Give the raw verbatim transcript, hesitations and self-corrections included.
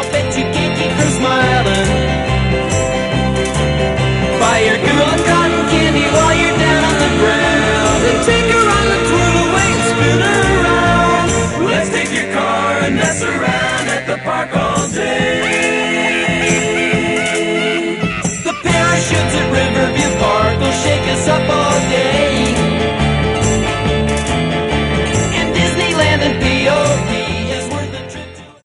bet you can't keep from smiling. Buy your girl a cotton candy while you're down on the ground, and take her on the twirl away and spin her around. Let's take your car and mess around at the park all day. The parachutes at Riverview Park will shake us up